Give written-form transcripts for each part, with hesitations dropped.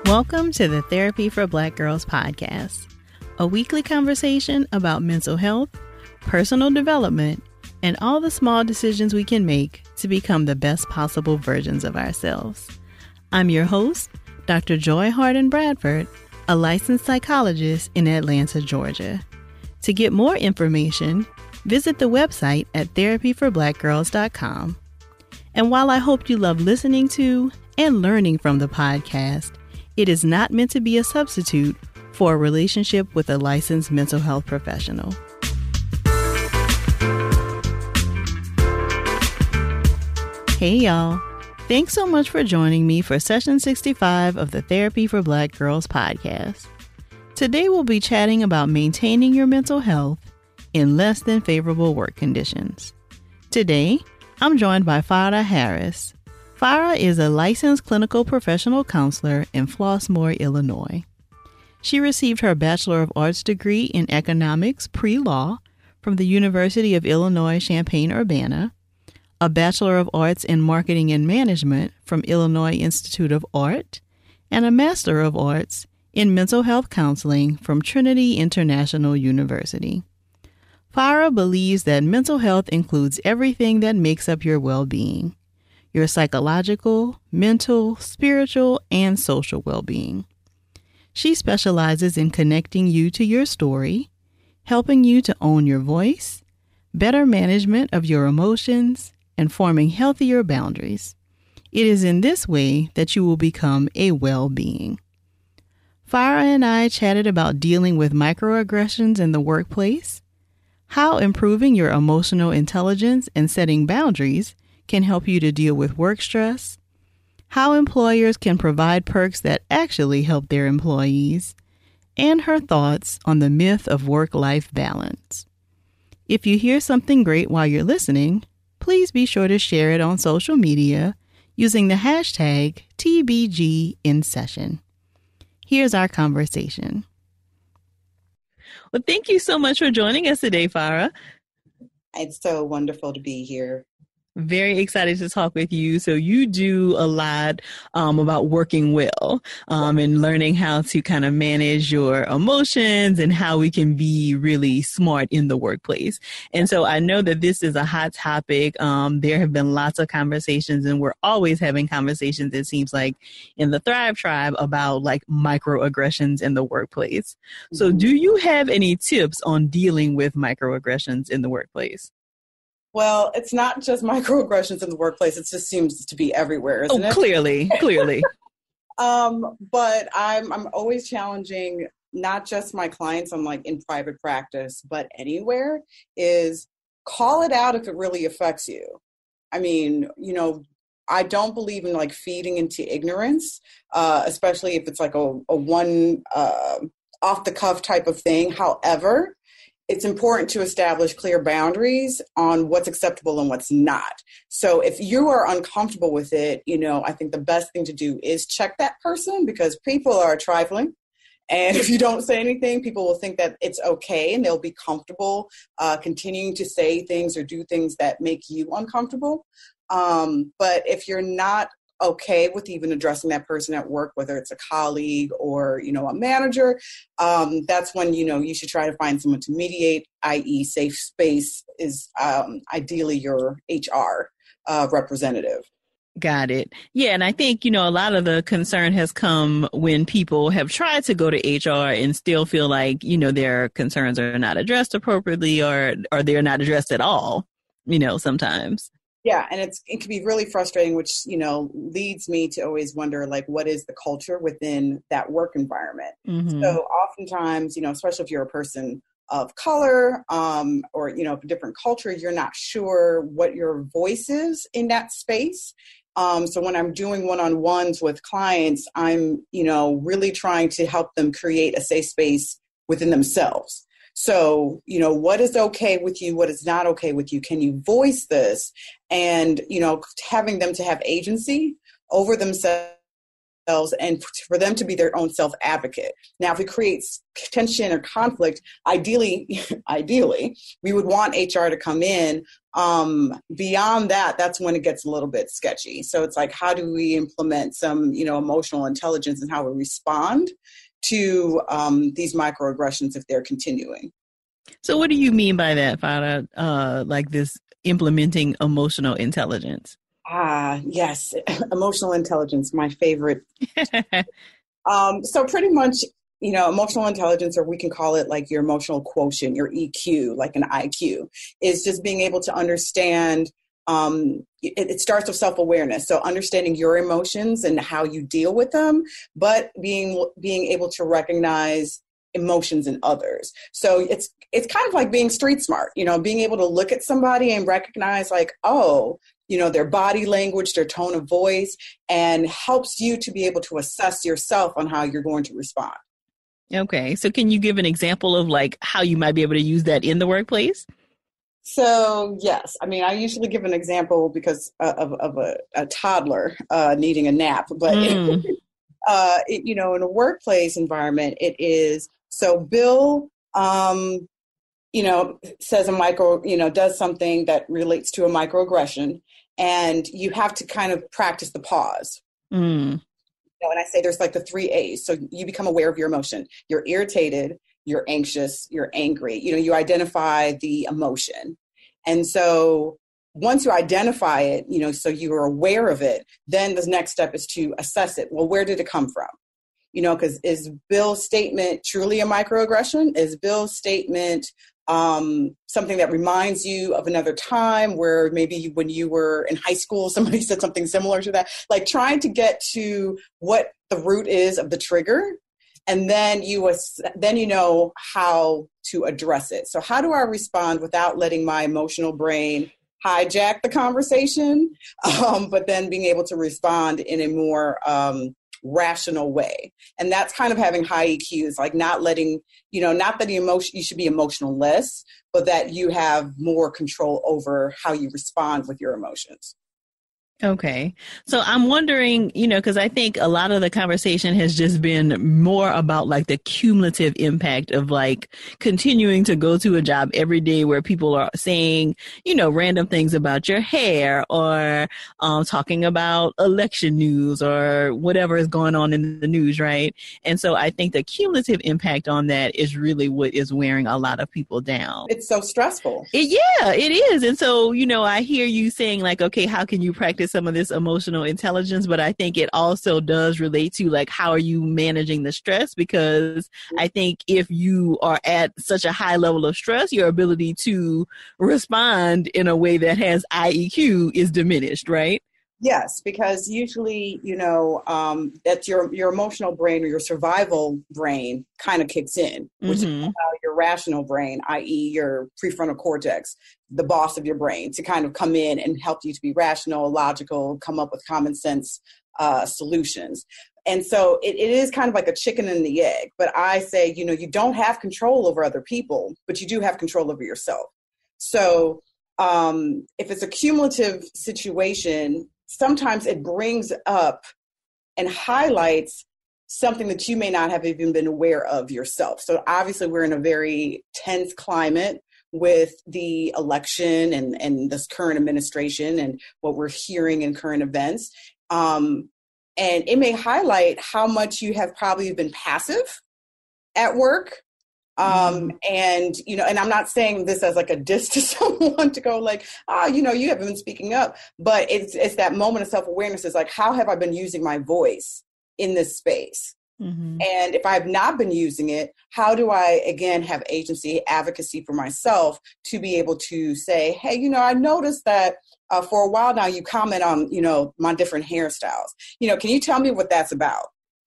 Welcome to the Therapy for Black Girls podcast, a weekly conversation about mental health, personal development, and all the small decisions we can make to become the best possible versions of ourselves. I'm your host, Dr. Joy Harden Bradford, a licensed psychologist in Atlanta, Georgia. To get more information, visit the website at therapyforblackgirls.com. And while I hope you love listening to and learning from the podcast, it is not meant to be a substitute for a relationship with a licensed mental health professional. Hey y'all, thanks so much for joining me for session 65 of the Therapy for Black Girls podcast. Today we'll be chatting about maintaining your mental health in less than favorable work conditions. Today, I'm joined by Farah Harris. Farah is a licensed clinical professional counselor in Flossmoor, Illinois. She received her Bachelor of Arts degree in Economics pre-law from the University of Illinois Champaign-Urbana, a Bachelor of Arts in Marketing and Management from Illinois Institute of Art, and a Master of Arts in Mental Health Counseling from Trinity International University. Farah believes that mental health includes everything that makes up your well-being, your psychological, mental, spiritual, and social well-being. She specializes in connecting you to your story, helping you to own your voice, better management of your emotions, and forming healthier boundaries. It is in this way that you will become a well-being. Farah and I chatted about dealing with microaggressions in the workplace, how improving your emotional intelligence and setting boundaries can help you to deal with work stress, how employers can provide perks that actually help their employees, and her thoughts on the myth of work-life balance. If you hear something great while you're listening, please be sure to share it on social media using the hashtag TBGInSession. Here's our conversation. Well, thank you so much for joining us today, Farah. It's so wonderful to be here. Very excited to talk with you. So you do a lot about working well and learning how to kind of manage your emotions and how we can be really smart in the workplace. And so I know that this is a hot topic. There have been lots of conversations, and we're always having conversations, it seems like, in the Thrive Tribe about like microaggressions in the workplace. So do you have any tips on dealing with microaggressions in the workplace? Well, it's not just microaggressions in the workplace. It just seems to be everywhere, isn't it? Clearly. But I'm always challenging not just my clients on like in private practice, but anywhere, is call it out if it really affects you. I mean, I don't believe in like feeding into ignorance, especially if it's like a one off the cuff type of thing. However, it's important to establish clear boundaries on what's acceptable and what's not. So if you are uncomfortable with it, I think the best thing to do is check that person, because people are trifling. And if you don't say anything, people will think that it's okay, and they'll be comfortable continuing to say things or do things that make you uncomfortable. But if you're not okay with even addressing that person at work, whether it's a colleague or, a manager, that's when, you should try to find someone to mediate, i.e. safe space is ideally your HR representative. Got it. Yeah. And I think, a lot of the concern has come when people have tried to go to HR and still feel like, their concerns are not addressed appropriately or they're not addressed at all, sometimes. Yeah, and it can be really frustrating, which, leads me to always wonder, like, what is the culture within that work environment? Mm-hmm. So oftentimes, especially if you're a person of color or, a different culture, you're not sure what your voice is in that space. So when I'm doing one-on-ones with clients, I'm, really trying to help them create a safe space within themselves. So, what is okay with you? What is not okay with you? Can you voice this? And, having them to have agency over themselves and for them to be their own self-advocate. Now, if it creates tension or conflict, ideally, we would want HR to come in. Beyond that, that's when it gets a little bit sketchy. So it's like, how do we implement some, emotional intelligence and how we respond to these microaggressions if they're continuing? So what do you mean by that, Farah? Like this implementing emotional intelligence? Yes. Emotional intelligence, my favorite. So pretty much, emotional intelligence, or we can call it like your emotional quotient, your EQ, like an IQ, is just being able to understand. It starts with self-awareness. So understanding your emotions and how you deal with them, but being able to recognize emotions in others. So it's kind of like being street smart, being able to look at somebody and recognize like, oh, their body language, their tone of voice, and helps you to be able to assess yourself on how you're going to respond. Okay. So can you give an example of like how you might be able to use that in the workplace? So, yes. I mean, I usually give an example because of a toddler needing a nap. But, in a workplace environment, it is. So Bill, says does something that relates to a microaggression, and you have to kind of practice the pause. And I say there's like the 3 A's. So you become aware of your emotion. You're irritated, you're anxious, you're angry. You identify the emotion. And so once you identify it, so you are aware of it, then the next step is to assess it. Well, where did it come from? Because is Bill's statement truly a microaggression? Is Bill's statement something that reminds you of another time where maybe when you were in high school, somebody said something similar to that? Like trying to get to what the root is of the trigger, and then you know how to address it. So how do I respond without letting my emotional brain hijack the conversation, but then being able to respond in a more rational way? And that's kind of having high EQs, like not letting, not that you should be emotionless, but that you have more control over how you respond with your emotions. Okay. So I'm wondering, because I think a lot of the conversation has just been more about like the cumulative impact of like continuing to go to a job every day where people are saying, random things about your hair or talking about election news or whatever is going on in the news, right? And so I think the cumulative impact on that is really what is wearing a lot of people down. It's so stressful. Yeah, it is. And so, I hear you saying like, okay, how can you practice some of this emotional intelligence? But I think it also does relate to like, how are you managing the stress? Because I think if you are at such a high level of stress, your ability to respond in a way that has IEQ is diminished, right? Yes, because usually, that's your emotional brain or your survival brain kind of kicks in, which is your rational brain, i.e. your prefrontal cortex, the boss of your brain, to kind of come in and help you to be rational, logical, come up with common sense solutions. And so it is kind of like a chicken and the egg. But I say, you don't have control over other people, but you do have control over yourself. So if it's a cumulative situation, sometimes it brings up and highlights something that you may not have even been aware of yourself. So obviously we're in a very tense climate with the election and this current administration and what we're hearing in current events. And it may highlight how much you have probably been passive at work. And, and I'm not saying this as like a diss to someone to go like, you haven't been speaking up, but it's that moment of self-awareness is like, how have I been using my voice in this space? And if I've not been using it, how do I, again, have agency, advocacy for myself to be able to say, hey, I noticed that for a while now you comment on, my different hairstyles. Can you tell me what that's about?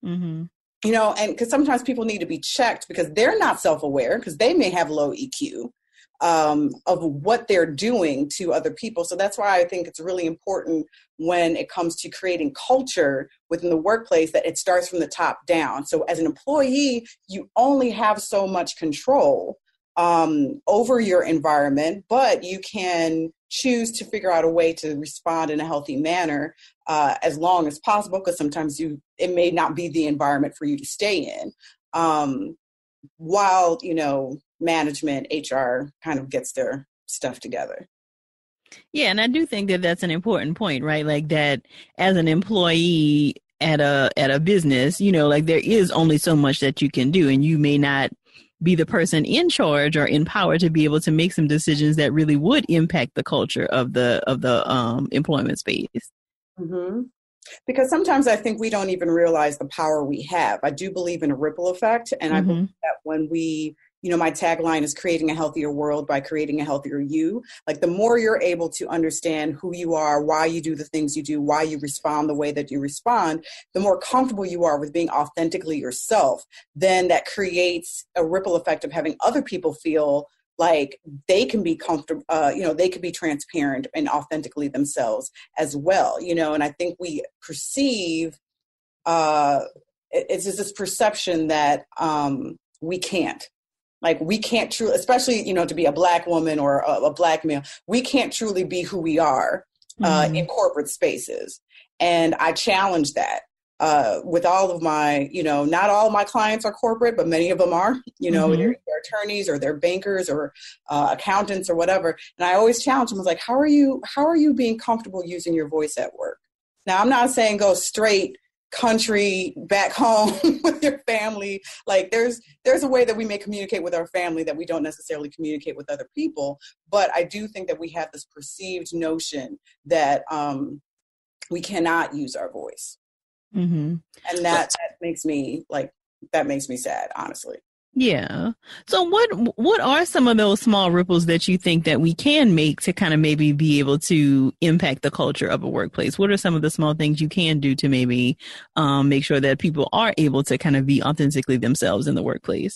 And because sometimes people need to be checked because they're not self-aware because they may have low EQ of what they're doing to other people. So that's why I think it's really important when it comes to creating culture within the workplace that it starts from the top down. So as an employee, you only have so much control over your environment, but you can choose to figure out a way to respond in a healthy manner as long as possible, because sometimes it may not be the environment for you to stay in, while, management, HR kind of gets their stuff together. Yeah, and I do think that that's an important point, right? Like that as an employee at a business, like there is only so much that you can do, and you may not be the person in charge or in power to be able to make some decisions that really would impact the culture of the employment space. Mm-hmm. Because sometimes I think we don't even realize the power we have. I do believe in a ripple effect, and I believe that when we, my tagline is creating a healthier world by creating a healthier you. Like the more you're able to understand who you are, why you do the things you do, why you respond the way that you respond, the more comfortable you are with being authentically yourself, then that creates a ripple effect of having other people feel like they can be comfortable, they can be transparent and authentically themselves as well, and I think we perceive, it's just this perception that we can't truly, especially, to be a Black woman or a Black male, we can't truly be who we are in corporate spaces. And I challenge that. With all of my, not all of my clients are corporate, but many of them are, they're attorneys or they're bankers or accountants or whatever. And I always challenge them. I was like, how are you being comfortable using your voice at work? Now, I'm not saying go straight country back home with your family. Like there's a way that we may communicate with our family that we don't necessarily communicate with other people. But I do think that we have this perceived notion that we cannot use our voice. And that makes me sad, honestly. Yeah. So what are some of those small ripples that you think that we can make to kind of maybe be able to impact the culture of a workplace? What are some of the small things you can do to maybe make sure that people are able to kind of be authentically themselves in the workplace?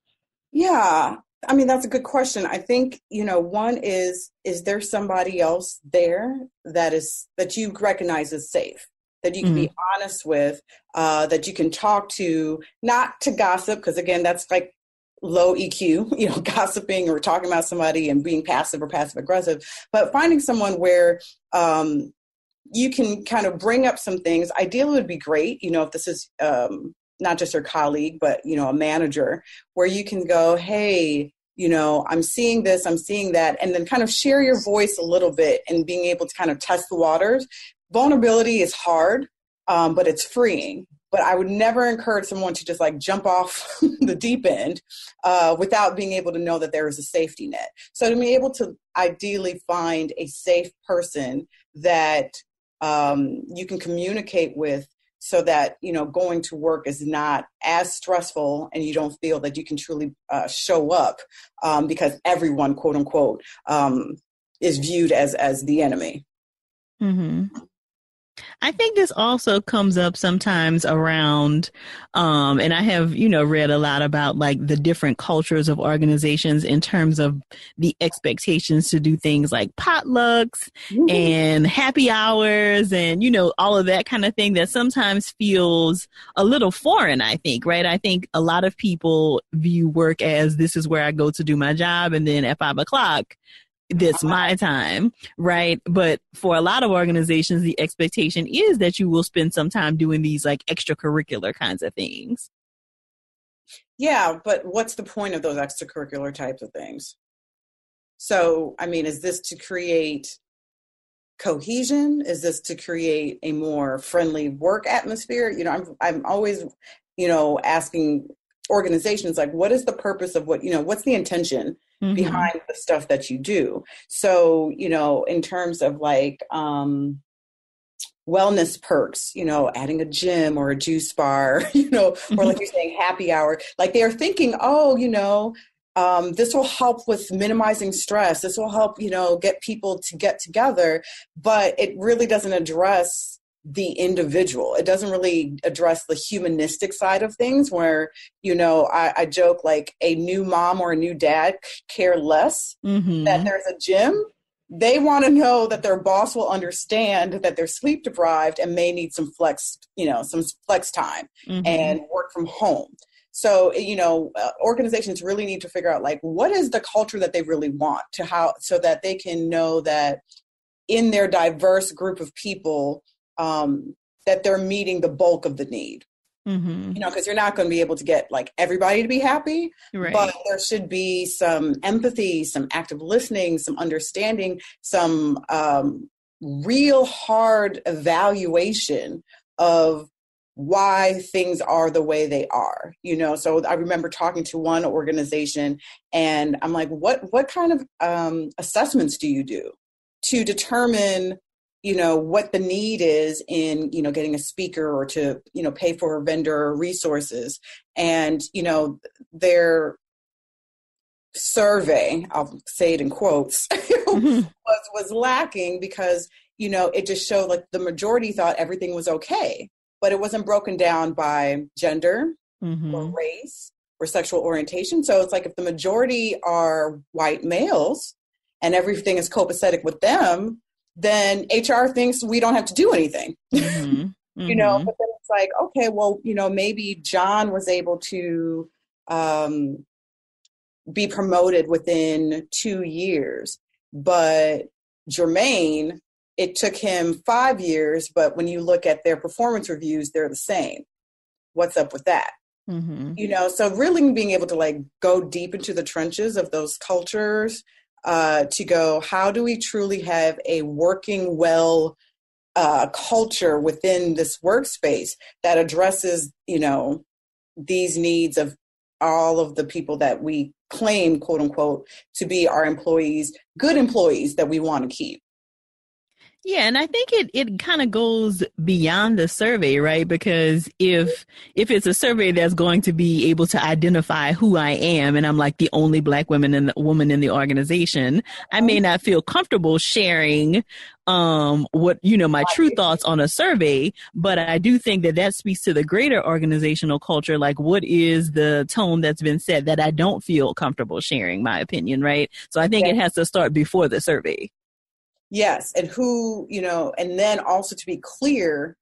Yeah. I mean, that's a good question. I think, one is there somebody else there that you recognize as safe, that you can be honest with, that you can talk to, not to gossip, because again, that's like low EQ, gossiping or talking about somebody and being passive or passive aggressive, but finding someone where you can kind of bring up some things. Ideally would be great, if this is not just your colleague, but, a manager, where you can go, hey, I'm seeing this, I'm seeing that, and then kind of share your voice a little bit and being able to kind of test the waters. Vulnerability is hard, but it's freeing. But I would never encourage someone to just like jump off the deep end without being able to know that there is a safety net. So to be able to ideally find a safe person that you can communicate with, so that, going to work is not as stressful and you don't feel that you can truly show up because everyone, quote unquote, is viewed as the enemy. I think this also comes up sometimes around, and I have, read a lot about like the different cultures of organizations in terms of the expectations to do things like potlucks and happy hours and, all of that kind of thing that sometimes feels a little foreign, I think, right? I think a lot of people view work as this is where I go to do my job, and then at 5:00, that's my time, right? But for a lot of organizations, the expectation is that you will spend some time doing these like extracurricular kinds of things. Yeah, but what's the point of those extracurricular types of things? So, I mean, is this to create cohesion? Is this to create a more friendly work atmosphere? I'm always, asking organizations like, what is the purpose of what's the intention behind the stuff that you do? So, in terms of like wellness perks, adding a gym or a juice bar, or like you're saying, happy hour, like they're thinking, this will help with minimizing stress. This will help, get people to get together, but it really doesn't address the individual. It doesn't really address the humanistic side of things where, I joke like a new mom or a new dad care less that there's a gym. They want to know that their boss will understand that they're sleep deprived and may need some flex time and work from home. So, organizations really need to figure out like, what is the culture that they really want so that they can know that in their diverse group of people, that they're meeting the bulk of the need. Mm-hmm. Because you're not going to be able to get like everybody to be happy, Right. but there should be some empathy, some active listening, some understanding, some real hard evaluation of why things are the way they are. So I remember talking to one organization and I'm like, what kind of assessments do you do to determine what the need is in, getting a speaker or to, pay for vendor resources. And, their survey, I'll say it in quotes, was lacking because, it just showed like the majority thought everything was okay, but it wasn't broken down by gender or race or sexual orientation. So it's like if the majority are white males and everything is copacetic with them, then HR thinks we don't have to do anything, but then it's like, okay, well, maybe John was able to be promoted within 2 years, but Jermaine, it took him 5 years, but when you look at their performance reviews, they're the same. What's up with that? So really being able to like go deep into the trenches of those cultures, to go, how do we truly have a working well culture within this workspace that addresses, these needs of all of the people that we claim, quote unquote, to be our employees, good employees that we want to keep. Yeah, and I think it kind of goes beyond the survey, right? Because if it's a survey that's going to be able to identify who I am, and I'm like the only Black woman in the organization, I may not feel comfortable sharing what my true thoughts on a survey, but I do think that speaks to the greater organizational culture. Like, what is the tone that's been set that I don't feel comfortable sharing my opinion, right? So I think it has to start before the survey. Yes. And and then also to be clear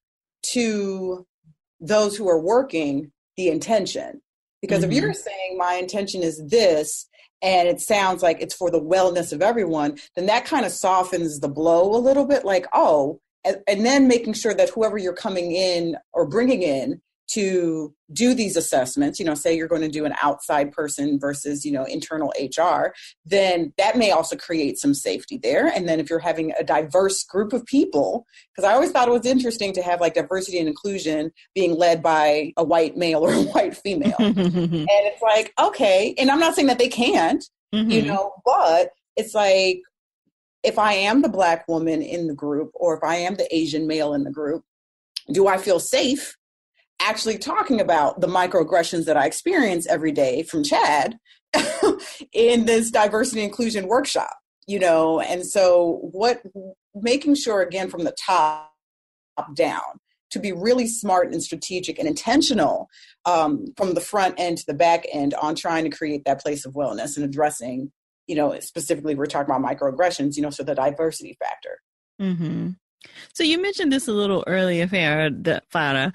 to those who are working the intention. Because if you're saying my intention is this, and it sounds like it's for the wellness of everyone, then that kind of softens the blow a little bit, like, oh, and then making sure that whoever you're coming in or bringing in to do these assessments, say you're going to do an outside person versus, internal HR, then that may also create some safety there. And then if you're having a diverse group of people, because I always thought it was interesting to have like diversity and inclusion being led by a white male or a white female. And it's like, okay, and I'm not saying that they can't, but it's like, if I am the Black woman in the group, or if I am the Asian male in the group, do I feel safe actually talking about the microaggressions that I experience every day from Chad in this diversity and inclusion workshop, and so making sure, again, from the top down, to be really smart and strategic and intentional from the front end to the back end on trying to create that place of wellness and addressing, specifically we're talking about microaggressions, so the diversity factor. So you mentioned this a little earlier, Farah,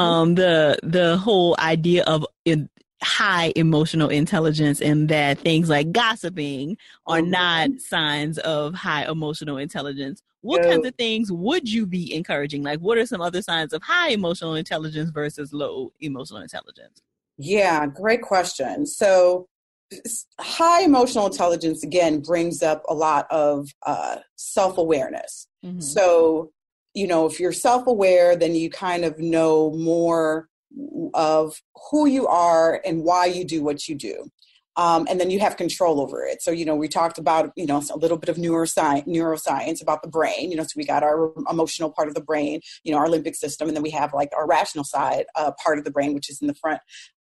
the whole idea of high emotional intelligence, and that things like gossiping are not signs of high emotional intelligence. What kinds of things would you be encouraging? Like, what are some other signs of high emotional intelligence versus low emotional intelligence? Yeah, great question. So high emotional intelligence, again, brings up a lot of self-awareness. So, if you're self-aware, then you kind of know more of who you are and why you do what you do. And then you have control over it. So, we talked about, a little bit of neuroscience about the brain, so we got our emotional part of the brain, our limbic system, and then we have like our rational side part of the brain, which is in the front.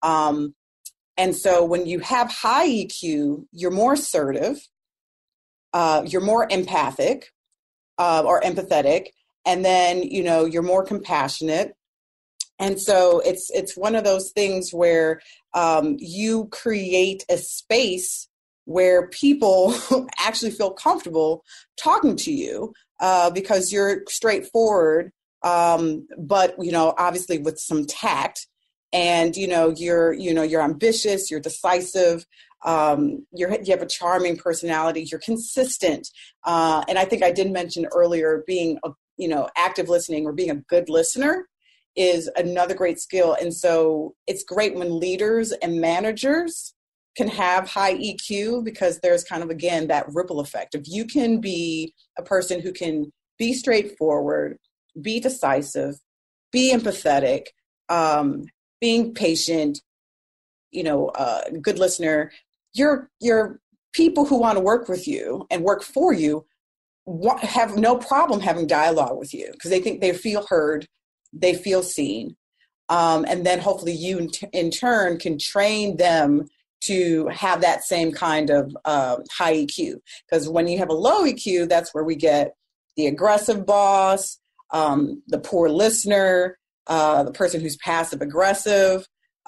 And so when you have high EQ, you're more assertive, you're more empathic or empathetic, and then, you're more compassionate. And so it's one of those things where you create a space where people actually feel comfortable talking to you because you're straightforward, but, obviously with some tact. and you're ambitious, you're decisive, you have a charming personality, you're consistent, and I think I did mention earlier being active listening or being a good listener is another great skill. And so it's great when leaders and managers can have high EQ, because there's kind of, again, that ripple effect. If you can be a person who can be straightforward, be decisive, be empathetic, being patient, good listener, your people who want to work with you and work for you have no problem having dialogue with you, because they think they feel heard, they feel seen. And then hopefully you in turn can train them to have that same kind of high EQ. Because when you have a low EQ, that's where we get the aggressive boss, the poor listener, the person who's passive aggressive,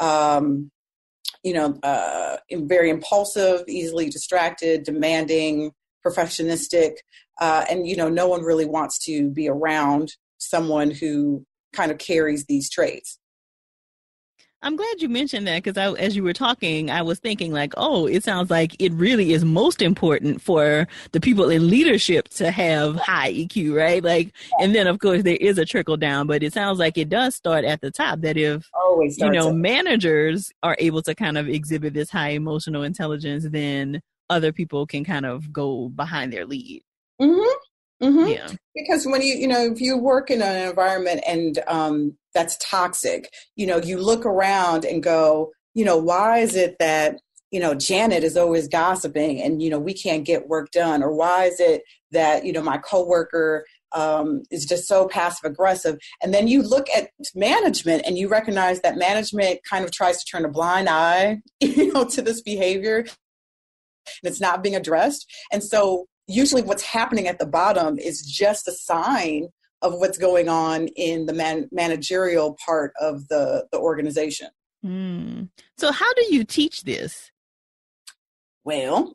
very impulsive, easily distracted, demanding, perfectionistic, and no one really wants to be around someone who kind of carries these traits. I'm glad you mentioned that, because as you were talking, I was thinking like, oh, it sounds like it really is most important for the people in leadership to have high EQ, right? Like, and then of course there is a trickle down, but it sounds like it does start at the top, that if, managers are able to kind of exhibit this high emotional intelligence, then other people can kind of go behind their lead. Mm-hmm. Mm-hmm. Yeah. Because when if you work in an environment and that's toxic, you look around and go, why is it that, Janet is always gossiping and, we can't get work done? Or why is it that, my coworker is just so passive aggressive? And then you look at management and you recognize that management kind of tries to turn a blind eye, to this behavior, and it's not being addressed. And so usually what's happening at the bottom is just a sign of what's going on in the managerial part of the organization. So how do you teach this? Well,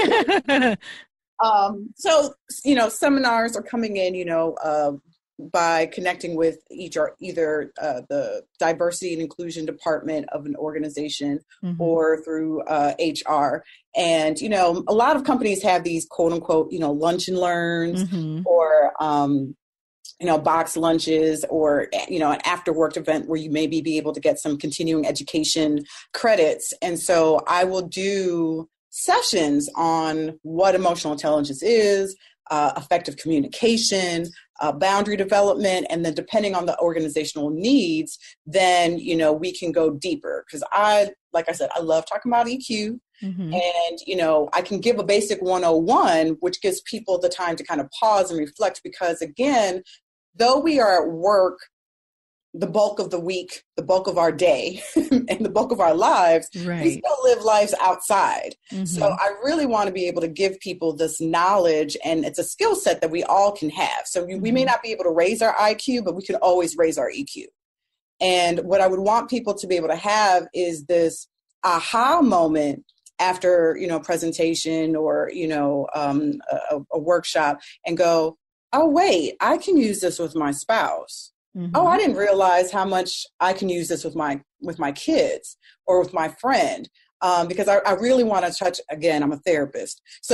seminars are coming in, by connecting with either the diversity and inclusion department of an organization, mm-hmm. or through HR. And, a lot of companies have these quote unquote, lunch and learns, mm-hmm. or, box lunches, or, an after work event where you maybe be able to get some continuing education credits. And so I will do sessions on what emotional intelligence is, effective communication, boundary development, and then depending on the organizational needs, then, we can go deeper. Because like I said, I love talking about EQ, mm-hmm. and, I can give a basic 101, which gives people the time to kind of pause and reflect, because again, though we are at work the bulk of the week, the bulk of our day, and the bulk of our lives, right. we still live lives outside. Mm-hmm. So I really want to be able to give people this knowledge, and it's a skill set that we all can have. So mm-hmm. we may not be able to raise our IQ, but we can always raise our EQ. And what I would want people to be able to have is this aha moment after, presentation or, a workshop, and go, oh, wait, I can use this with my spouse. Mm-hmm. Oh, I didn't realize how much I can use this with my kids or with my friend, because I really want to touch, again, I'm a therapist. So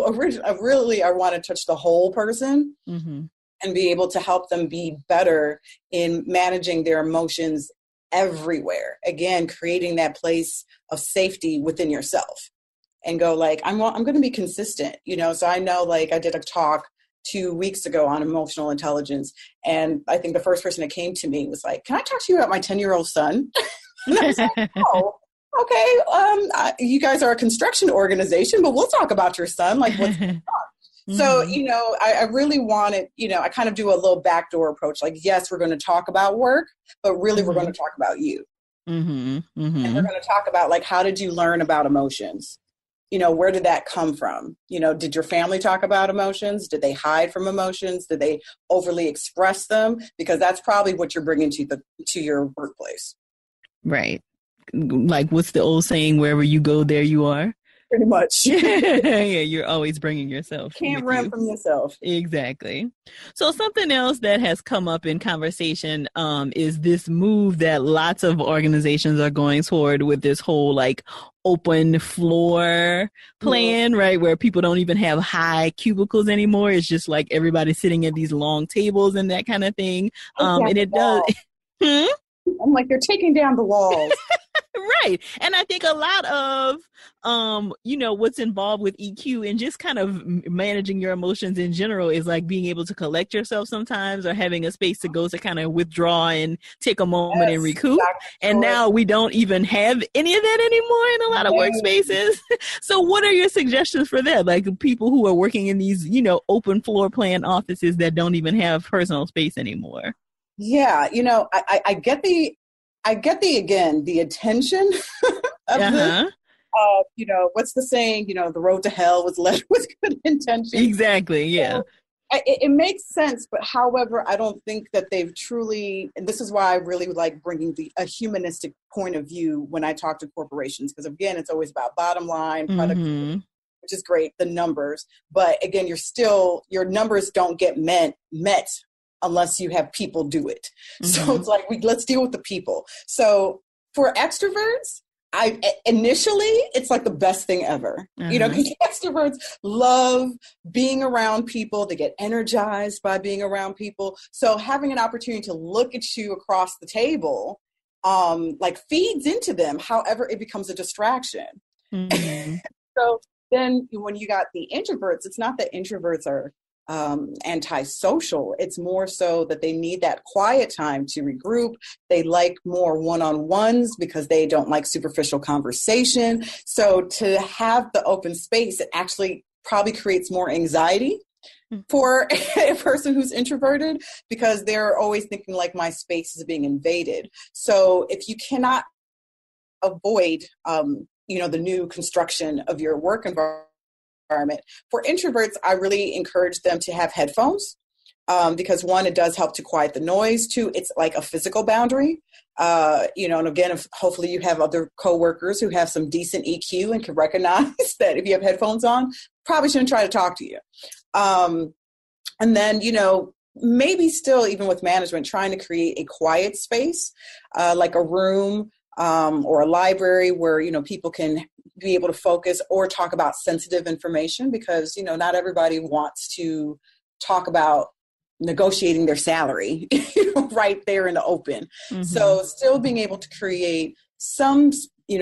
I want to touch the whole person, mm-hmm. and be able to help them be better in managing their emotions everywhere. Again, creating that place of safety within yourself, and go like, I'm going to be consistent, so I know, like I did a talk 2 weeks ago on emotional intelligence. And I think the first person that came to me was like, can I talk to you about my 10-year-old son? And I was like, oh, okay. You guys are a construction organization, but we'll talk about your son. Like, what's going on? Mm-hmm. So, I really wanted, I kind of do a little backdoor approach. Like, yes, we're going to talk about work, but really mm-hmm. we're going to talk about you. Mm-hmm. Mm-hmm. And we're going to talk about, like, how did you learn about emotions? Where did that come from? Did your family talk about emotions? Did they hide from emotions? Did they overly express them? Because that's probably what you're bringing to your workplace. Right. Like, what's the old saying? Wherever you go, there you are. pretty much. Yeah, you're always bringing yourself. Can't run from yourself. Exactly. So something else that has come up in conversation is this move that lots of organizations are going toward with this whole like open floor plan, right? Where people don't even have high cubicles anymore. It's just like everybody sitting at these long tables and that kind of thing. And it does. I'm like, they're taking down the walls. Right. And I think a lot of, what's involved with EQ and just kind of managing your emotions in general is like being able to collect yourself sometimes or having a space to go to kind of withdraw and take a moment and recoup. Exactly. And now we don't even have any of that anymore in a lot of workspaces. So what are your suggestions for that? Like people who are working in these, open floor plan offices that don't even have personal space anymore. Yeah. I get the attention of this. What's the saying? The road to hell was led with good intention. Exactly. Yeah. So it makes sense. But however, I don't think that they've truly, and this is why I really like bringing a humanistic point of view when I talk to corporations. Because again, it's always about bottom line, productivity, which is great, the numbers. But again, your numbers don't get met unless you have people do it. So it's like, let's deal with the people. So for extroverts, initially, it's like the best thing ever. Because extroverts love being around people. They get energized by being around people. So having an opportunity to look at you across the table, feeds into them. However, it becomes a distraction. So then when you got the introverts, it's not that introverts are antisocial. It's more so that they need that quiet time to regroup. They like more one-on-ones because they don't like superficial conversation. So to have the open space, it actually probably creates more anxiety for a person who's introverted because they're always thinking like my space is being invaded. So if you cannot avoid, the new construction of your work environment, for introverts, I really encourage them to have headphones because one, it does help to quiet the noise. Two, it's like a physical boundary. And again, hopefully you have other coworkers who have some decent EQ and can recognize that if you have headphones on, probably shouldn't try to talk to you. And then, maybe still even with management, trying to create a quiet space, like a room or a library where, people can be able to focus or talk about sensitive information because, not everybody wants to talk about negotiating their salary right there in the open. So still being able to create some,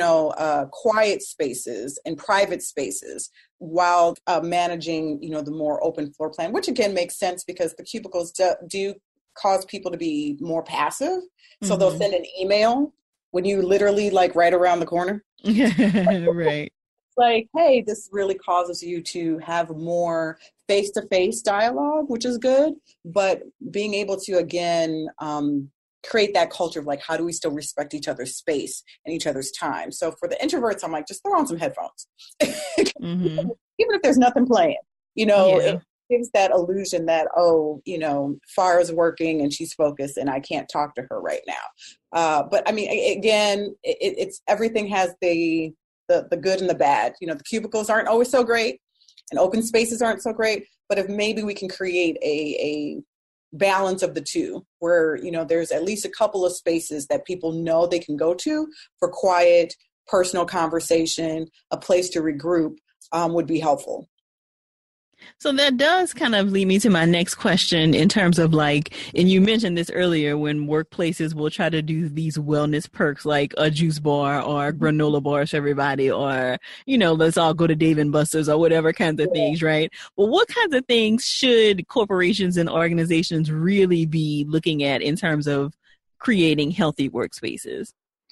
quiet spaces and private spaces while managing, the more open floor plan, which again makes sense because the cubicles do cause people to be more passive. So they'll send an email when you literally like right around the corner. Right. Like, hey, this really causes you to have more face-to-face dialogue, which is good. But being able to, again, create that culture of like, how do we still respect each other's space and each other's time? So for the introverts, I'm like, just throw on some headphones. Even if there's nothing playing, it gives that illusion that, Farah's working and she's focused and I can't talk to her right now. But I mean, again, it's everything has the good and the bad. The cubicles aren't always so great and open spaces aren't so great, but if maybe we can create a balance of the two where, there's at least a couple of spaces that people know they can go to for quiet, personal conversation, a place to regroup would be helpful. So that does kind of lead me to my next question in terms of like, and you mentioned this earlier when workplaces will try to do these wellness perks like a juice bar or granola bars for everybody or, let's all go to Dave & Buster's or whatever kinds of things, right? Well, what kinds of things should corporations and organizations really be looking at in terms of creating healthy workspaces?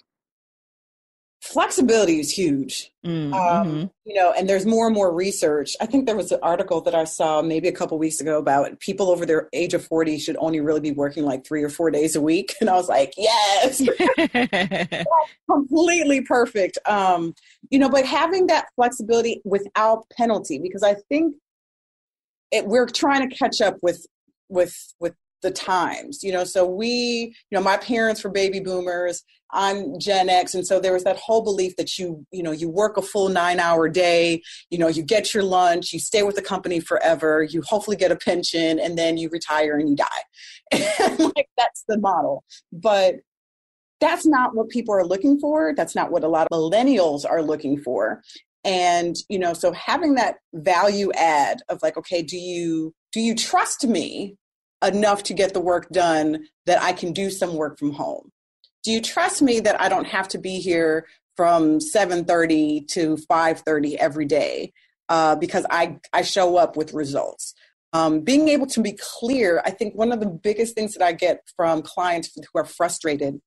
Flexibility is huge, and there's more and more research. I think there was an article that I saw maybe a couple weeks ago about people over their age of 40 should only really be working like 3 or 4 days a week. And I was like, yes, completely perfect. But having that flexibility without penalty, because I think we're trying to catch up with the times, so my parents were baby boomers, I'm Gen X. And so there was that whole belief that you work a full 9-hour day, you get your lunch, you stay with the company forever, you hopefully get a pension, and then you retire and you die. And like, that's the model. But that's not what people are looking for. That's not what a lot of millennials are looking for. And, so having that value add of like, okay, do you trust me enough to get the work done that I can do some work from home? Do you trust me that I don't have to be here from 7:30 to 5:30 every day because I show up with results? Being able to be clear, I think one of the biggest things that I get from clients who are frustrated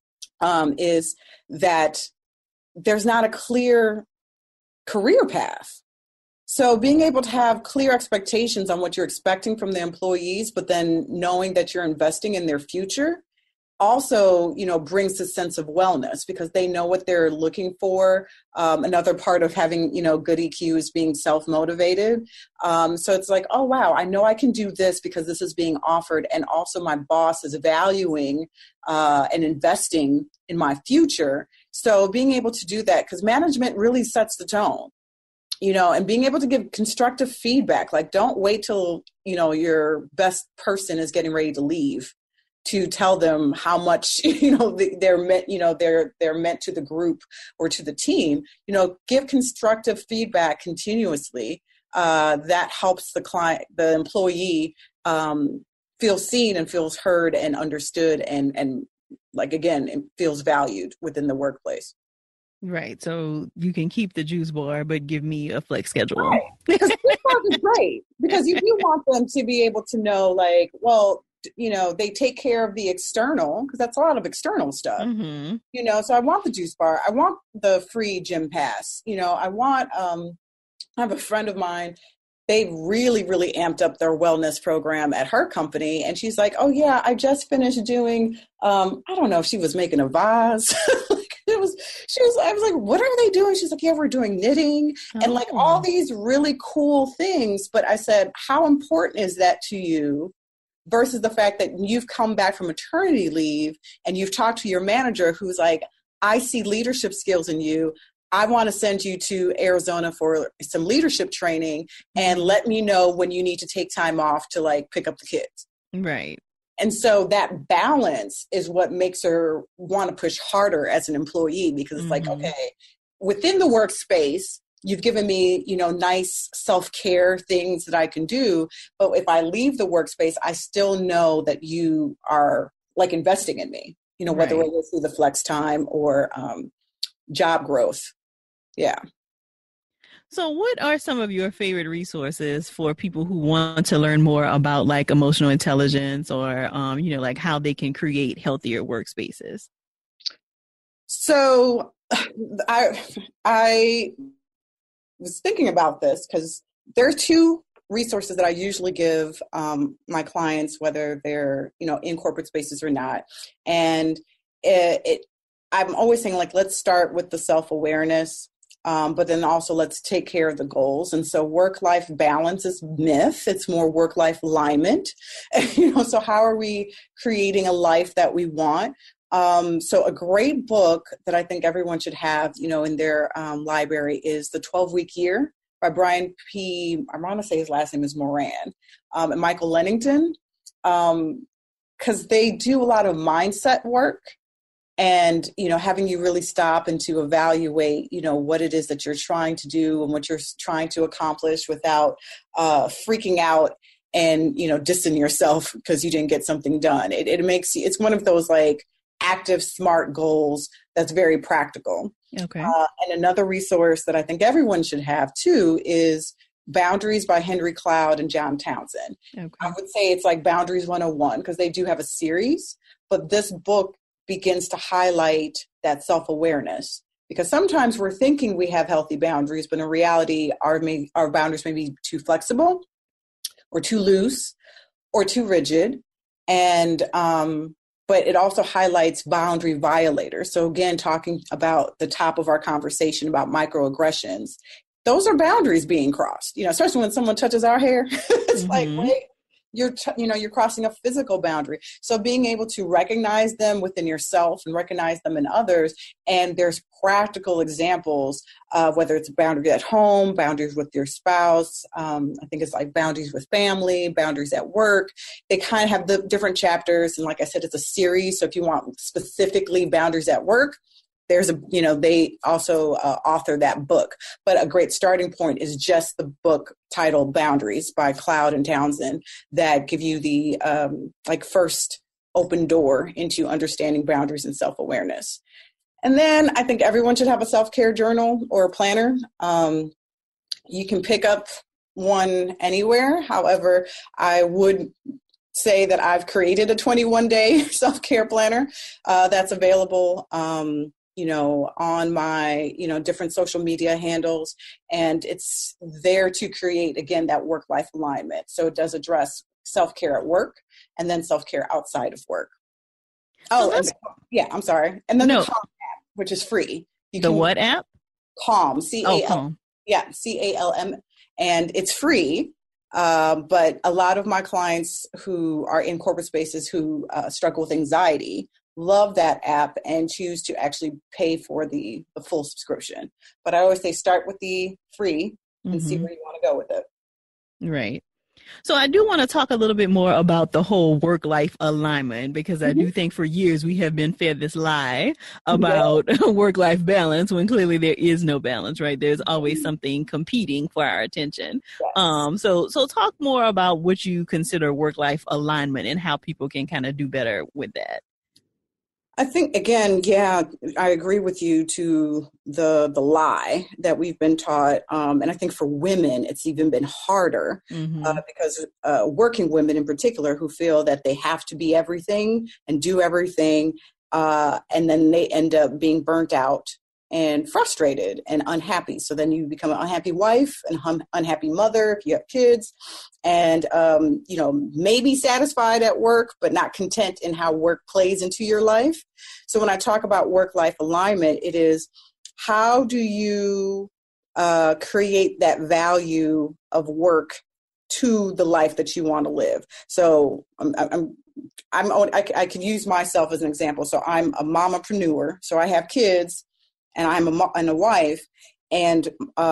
is that there's not a clear career path. So being able to have clear expectations on what you're expecting from the employees, but then knowing that you're investing in their future also, brings a sense of wellness because they know what they're looking for. Another part of having, good EQ is being self-motivated. So it's like, oh, wow, I know I can do this because this is being offered. And also my boss is valuing and investing in my future. So being able to do that, because management really sets the tone. And being able to give constructive feedback, like don't wait till, your best person is getting ready to leave to tell them how much, they're meant, they're meant to the group or to the team. Give constructive feedback continuously. That helps the employee feel seen and feels heard and understood and like, again, it feels valued within the workplace. Right. So you can keep the juice bar, but give me a flex schedule. Right. Because juice bars is great because you do want them to be able to know, like, well, they take care of the external because that's a lot of external stuff. Mm-hmm. So I want the juice bar. I want the free gym pass. I want, I have a friend of mine. They really, really amped up their wellness program at her company. And she's like, oh yeah, I just finished doing, I don't know if she was making a vase. I was like, what are they doing? She's like, yeah, we're doing knitting and like all these really cool things. But I said, how important is that to you versus the fact that you've come back from maternity leave and you've talked to your manager who's like, I see leadership skills in you. I want to send you to Arizona for some leadership training and let me know when you need to take time off to like pick up the kids. Right. And so that balance is what makes her want to push harder as an employee because it's like, okay, within the workspace, you've given me, nice self-care things that I can do. But if I leave the workspace, I still know that you are like investing in me, whether it is through the flex time or job growth. Yeah. So what are some of your favorite resources for people who want to learn more about like emotional intelligence or, like how they can create healthier workspaces? So I was thinking about this because there are two resources that I usually give my clients, whether they're, in corporate spaces or not. And I'm always saying like, let's start with the self-awareness. But then also let's take care of the goals. And so work-life balance is myth. It's more work-life alignment. So how are we creating a life that we want? So a great book that I think everyone should have, in their library is The 12-Week Year by Brian P. I want to say his last name is Moran, and Michael Lennington, because they do a lot of mindset work. And, having you really stop and to evaluate, what it is that you're trying to do and what you're trying to accomplish without freaking out and, dissing yourself because you didn't get something done. It makes you, it's one of those like active, smart goals that's very practical. Okay. And another resource that I think everyone should have too is Boundaries by Henry Cloud and John Townsend. Okay. I would say it's like Boundaries 101 because they do have a series, but this book begins to highlight that self-awareness because sometimes we're thinking we have healthy boundaries, but in reality, our boundaries may be too flexible or too loose or too rigid. And, but it also highlights boundary violators. So again, talking about the top of our conversation about microaggressions, those are boundaries being crossed, especially when someone touches our hair. It's like, wait, you're crossing a physical boundary. So being able to recognize them within yourself and recognize them in others, and there's practical examples of whether it's boundaries at home, boundaries with your spouse. I think it's like boundaries with family, boundaries at work. They kind of have the different chapters. And like I said, it's a series. So if you want specifically boundaries at work, they also author that book. But a great starting point is just the book titled Boundaries by Cloud and Townsend that give you the first open door into understanding boundaries and self-awareness. And then I think everyone should have a self-care journal or a planner. You can pick up one anywhere. However, I would say that I've created a 21-day self-care planner that's available on my, different social media handles. And it's there to create, again, that work-life alignment. So it does address self-care at work and then self-care outside of work. I'm sorry. And then the Calm app, which is free. What app? Calm, C-A-L. Calm. Yeah, C-A-L-M. And it's free. But a lot of my clients who are in corporate spaces who struggle with anxiety love that app and choose to actually pay for the full subscription. But I always say start with the free and see where you want to go with it. Right. So I do want to talk a little bit more about the whole work-life alignment, because I do think for years we have been fed this lie about work-life balance when clearly there is no balance, right? There's always something competing for our attention. Yes. So talk more about what you consider work-life alignment and how people can kind of do better with that. I think, again, I agree with you to the lie that we've been taught. And I think for women, it's even been harder because working women in particular who feel that they have to be everything and do everything. And then they end up being burnt out and frustrated and unhappy. So then you become an unhappy wife, an unhappy mother if you have kids, and, maybe satisfied at work, but not content in how work plays into your life. So when I talk about work-life alignment, it is how do you create that value of work to the life that you want to live? So I can use myself as an example. So I'm a momapreneur. So I have kids and I'm a wife, and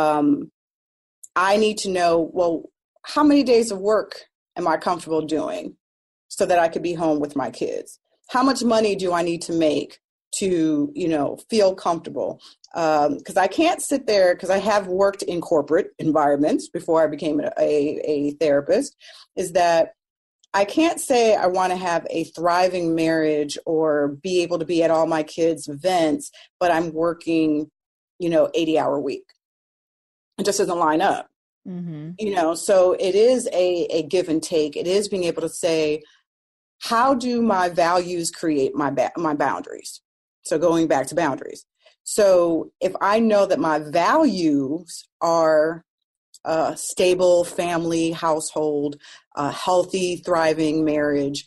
I need to know, well, how many days of work am I comfortable doing so that I could be home with my kids? How much money do I need to make to, feel comfortable? Because I can't sit there, because I have worked in corporate environments before I became a therapist, is that I can't say I want to have a thriving marriage or be able to be at all my kids' events, but I'm working, 80-hour week. It just doesn't line up. So it is a give and take. It is being able to say, how do my values create my boundaries? So going back to boundaries. So if I know that my values are stable family, household, healthy, thriving marriage,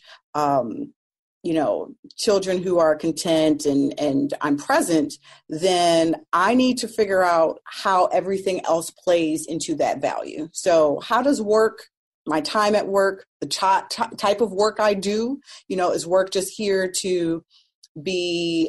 children who are content and I'm present, then I need to figure out how everything else plays into that value. So how does work, my time at work, the type of work I do, is work just here to be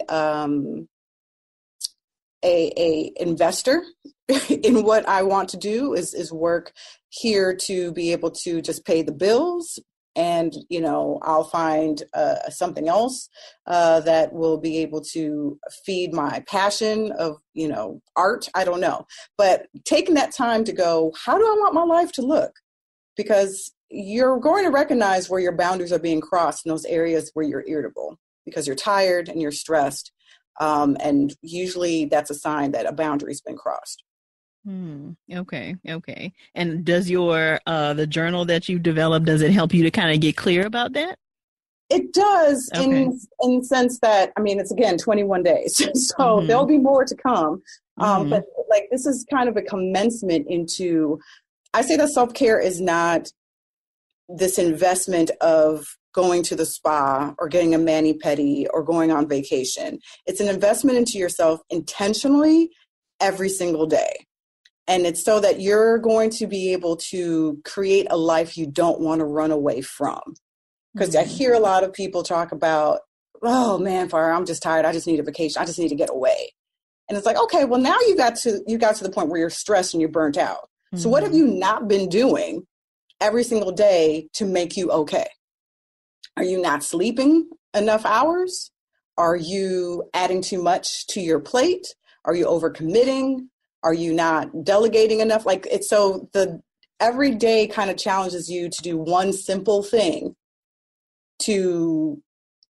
a investor in what I want to do? Is work here to be able to just pay the bills? And, I'll find something else that will be able to feed my passion of, art. I don't know. But taking that time to go, how do I want my life to look? Because you're going to recognize where your boundaries are being crossed in those areas where you're irritable because you're tired and you're stressed. And usually that's a sign that a boundary's been crossed. Okay. And does your the journal that you developed, does it help you to kind of get clear about that? It does, in the sense that, it's again 21 days, so there'll be more to come. But this is kind of a commencement into. I say that self-care is not this investment of going to the spa or getting a mani-pedi or going on vacation. It's an investment into yourself intentionally every single day. And it's so that you're going to be able to create a life you don't want to run away from. Because I hear a lot of people talk about, oh man, Farah, I'm just tired. I just need a vacation. I just need to get away. And it's like, okay, well now you got to the point where you're stressed and you're burnt out. So what have you not been doing every single day to make you okay? Are you not sleeping enough hours? Are you adding too much to your plate? Are you overcommitting? Are you not delegating enough? Like it's so the every day kind of challenges you to do one simple thing to,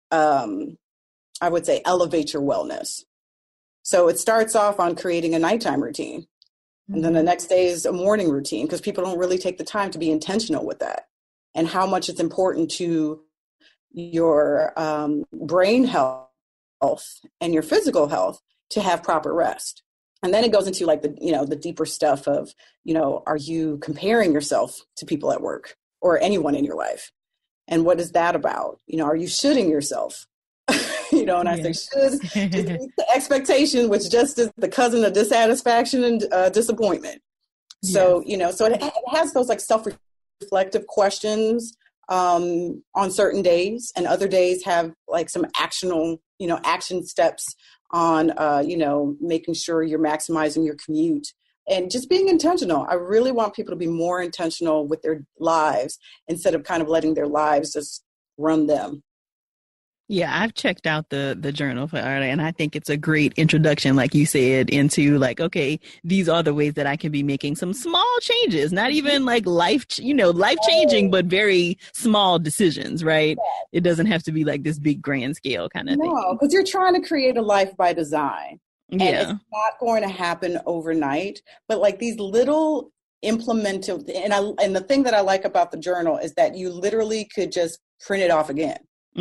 I would say, elevate your wellness. So it starts off on creating a nighttime routine. And then the next day is a morning routine, because people don't really take the time to be intentional with that, and how much it's important to your brain health and your physical health to have proper rest. And then it goes into like the deeper stuff of, are you comparing yourself to people at work or anyone in your life? And what is that about? Are you shoulding yourself? And I say should, just the expectation, which just is the cousin of dissatisfaction and disappointment. So, so it has those like self-reflective questions on certain days, and other days have like some action steps on, making sure you're maximizing your commute and just being intentional. I really want people to be more intentional with their lives instead of kind of letting their lives just run them. Yeah, I've checked out the journal for Farah, and I think it's a great introduction, like you said, into like, okay, these are the ways that I can be making some small changes, not even like life changing, but very small decisions, right? It doesn't have to be like this big grand scale kind of thing. No, because you're trying to create a life by design. And it's not going to happen overnight, but like these little implemented, and the thing that I like about the journal is that you literally could just print it off again.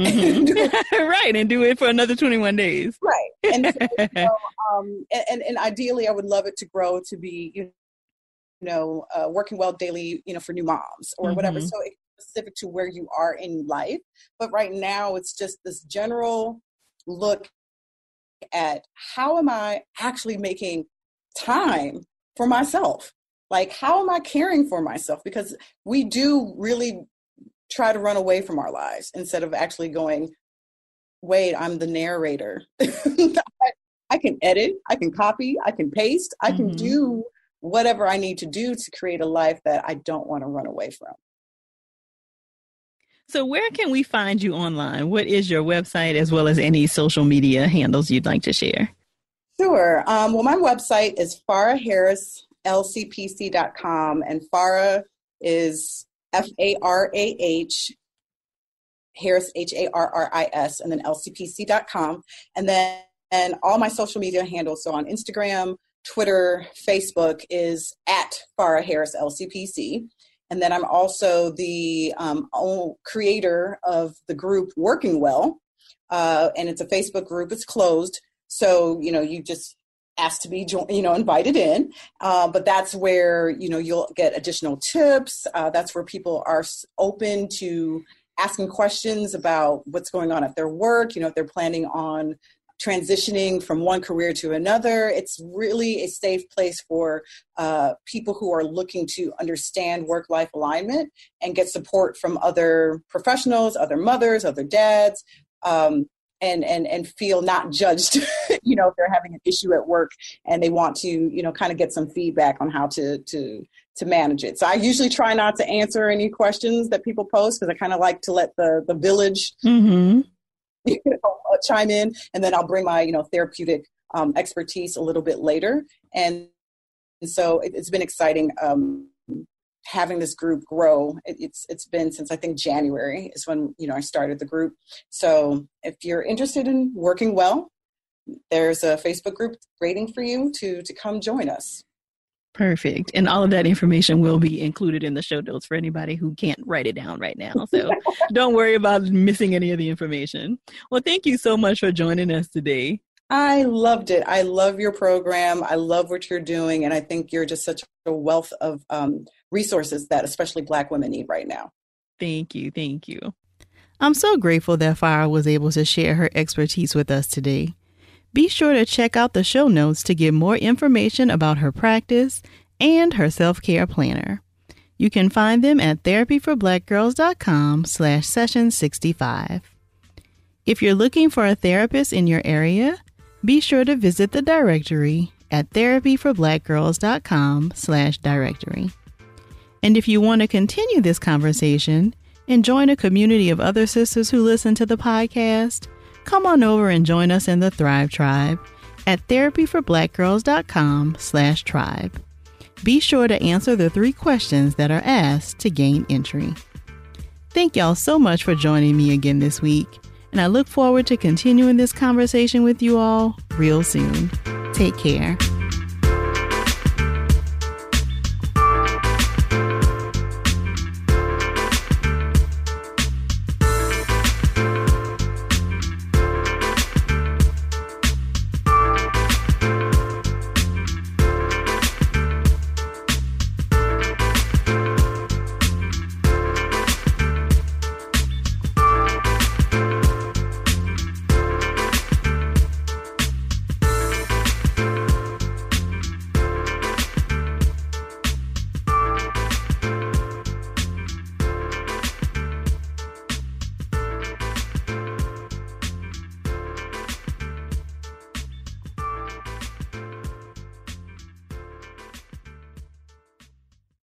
Right, and do it for another 21 days. Right, and so, and ideally, I would love it to grow to be, working well daily, for new moms or whatever. So it's specific to where you are in life. But right now, it's just this general look at how am I actually making time for myself? Like, how am I caring for myself? Because we do really try to run away from our lives instead of actually going, wait, I'm the narrator. I can edit, I can copy, I can paste, I can do whatever I need to do to create a life that I don't want to run away from. So where can we find you online? What is your website, as well as any social media handles you'd like to share? Sure. Well, my website is farahharrislcpc.com, and Farah is Farah, Harris, Harris, and then lcpc.com. And then all my social media handles, so on Instagram, Twitter, Facebook, is at Farah Harris LCPC. And then I'm also the creator of the group Working Well, and it's a Facebook group. It's closed, so you just ask to be invited in. But that's where you'll get additional tips. That's where people are open to asking questions about what's going on at their work. If they're planning on transitioning from one career to another. It's really a safe place for people who are looking to understand work-life alignment and get support from other professionals, other mothers, other dads, and feel not judged, if they're having an issue at work and they want to, kind of get some feedback on how to manage it. So I usually try not to answer any questions that people post, because I kind of like to let the village chime in, and then I'll bring my therapeutic expertise a little bit later. And so it's been exciting having this group grow. It's been since I think January is when I started the group. So if you're interested in working well, there's a Facebook group waiting for you to come join us. Perfect. And all of that information will be included in the show notes for anybody who can't write it down right now. So don't worry about missing any of the information. Well, thank you so much for joining us today. I loved it. I love your program. I love what you're doing. And I think you're just such a wealth of resources that especially Black women need right now. Thank you. Thank you. I'm so grateful that Farah was able to share her expertise with us today. Be sure to check out the show notes to get more information about her practice and her self-care planner. You can find them at therapyforblackgirls.com/session65. If you're looking for a therapist in your area, be sure to visit the directory at therapyforblackgirls.com/directory. And if you want to continue this conversation and join a community of other sisters who listen to the podcast, come on over and join us in the Thrive Tribe at therapyforblackgirls.com/tribe. Be sure to answer the 3 questions that are asked to gain entry. Thank y'all so much for joining me again this week, and I look forward to continuing this conversation with you all real soon. Take care.